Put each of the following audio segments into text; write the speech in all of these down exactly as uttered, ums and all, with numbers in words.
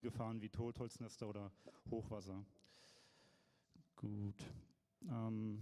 Gefahren wie Totholznester oder Hochwasser. Gut. Ähm.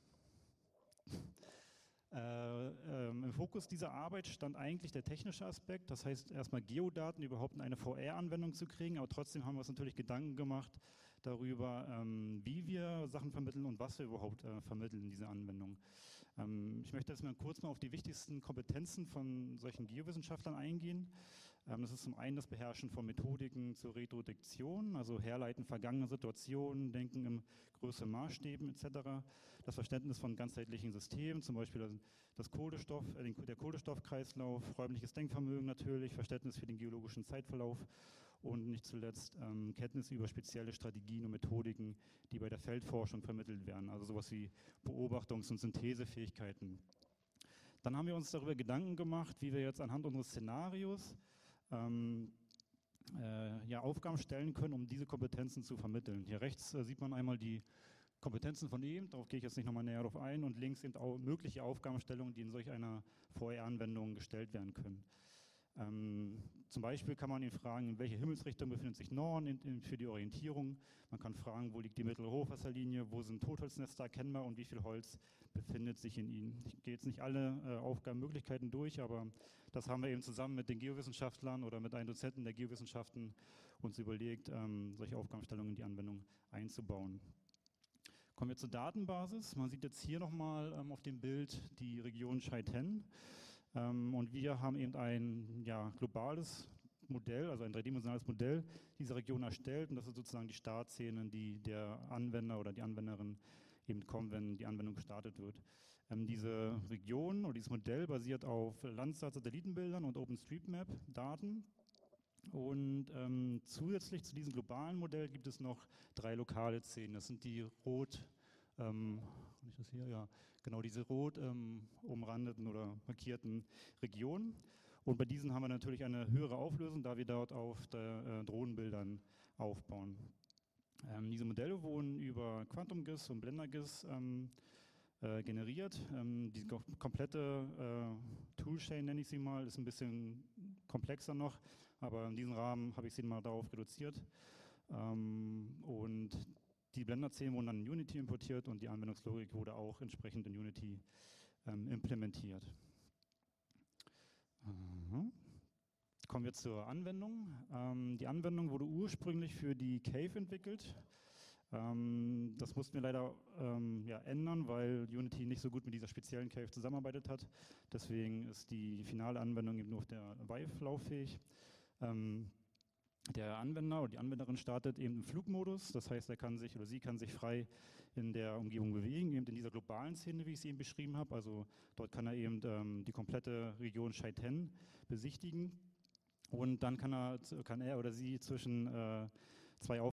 Äh, ähm, Im Fokus dieser Arbeit stand eigentlich der technische Aspekt, das heißt erstmal Geodaten überhaupt in eine V R-Anwendung zu kriegen, aber trotzdem haben wir uns natürlich Gedanken gemacht darüber, ähm, wie wir Sachen vermitteln und was wir überhaupt äh, vermitteln in dieser Anwendung. Ähm, ich möchte jetzt mal kurz mal auf die wichtigsten Kompetenzen von solchen Geowissenschaftlern eingehen. Ähm, das ist zum einen das Beherrschen von Methodiken zur Retroduktion, also Herleiten vergangener Situationen, Denken in größeren Maßstäben et cetera. Das Verständnis von ganzheitlichen Systemen, zum Beispiel das Kohlenstoff, äh, der Kohlenstoffkreislauf, räumliches Denkvermögen natürlich, Verständnis für den geologischen Zeitverlauf und nicht zuletzt ähm, Kenntnis über spezielle Strategien und Methodiken, die bei der Feldforschung vermittelt werden, also sowas wie Beobachtungs- und Synthesefähigkeiten. Dann haben wir uns darüber Gedanken gemacht, wie wir jetzt anhand unseres Szenarios ähm, äh, ja, Aufgaben stellen können, um diese Kompetenzen zu vermitteln. Hier rechts äh, sieht man einmal die Kompetenzen von eben, darauf gehe ich jetzt nicht nochmal näher drauf ein, und links sind auch mögliche Aufgabenstellungen, die in solch einer V R-Anwendung gestellt werden können. Ähm, zum Beispiel kann man ihn fragen, in welcher Himmelsrichtung befindet sich Norden in, in, für die Orientierung. Man kann fragen, wo liegt die mittlere Hochwasserlinie, wo sind Totholznester erkennbar und wie viel Holz befindet sich in ihnen. Ich gehe jetzt nicht alle äh, Aufgabenmöglichkeiten durch, aber das haben wir eben zusammen mit den Geowissenschaftlern oder mit einem Dozenten der Geowissenschaften uns überlegt, ähm, solche Aufgabenstellungen in die Anwendung einzubauen. Kommen wir zur Datenbasis. Man sieht jetzt hier nochmal ähm, auf dem Bild die Region Chaiten. Ähm, und wir haben eben ein ja, globales Modell, also ein dreidimensionales Modell dieser Region erstellt. Und das ist sozusagen die Startszenen, die der Anwender oder die Anwenderin eben kommen, wenn die Anwendung gestartet wird. Ähm, diese Region oder dieses Modell basiert auf Landsat-Satellitenbildern und OpenStreetMap-Daten. Und ähm, zusätzlich zu diesem globalen Modell gibt es noch drei lokale Szenen. Das sind die rot, ähm, ich das hier? Ja, genau diese rot ähm, umrandeten oder markierten Regionen. Und bei diesen haben wir natürlich eine höhere Auflösung, da wir dort auf der, äh, Drohnenbildern aufbauen. Ähm, diese Modelle wurden über QuantumGIS und BlenderGIS ähm, Äh, generiert. Ähm, die komplette äh, Toolchain, nenne ich sie mal, ist ein bisschen komplexer noch, aber in diesem Rahmen habe ich sie mal darauf reduziert. Ähm, und die Blender-Szenen wurden dann in Unity importiert und die Anwendungslogik wurde auch entsprechend in Unity ähm, implementiert. Aha. Kommen wir zur Anwendung. Ähm, die Anwendung wurde ursprünglich für die Cave entwickelt. Ähm, das mussten wir leider ähm, ja, ändern, weil Unity nicht so gut mit dieser speziellen Cave zusammenarbeitet hat. Deswegen ist die finale Anwendung eben nur auf der Vive lauffähig. Ähm, der Anwender oder die Anwenderin startet eben im Flugmodus, das heißt, er kann sich oder sie kann sich frei in der Umgebung bewegen, eben in dieser globalen Szene, wie ich sie eben beschrieben habe. Also dort kann er eben ähm, die komplette Region Chaiten besichtigen und dann kann er, kann er oder sie zwischen äh, zwei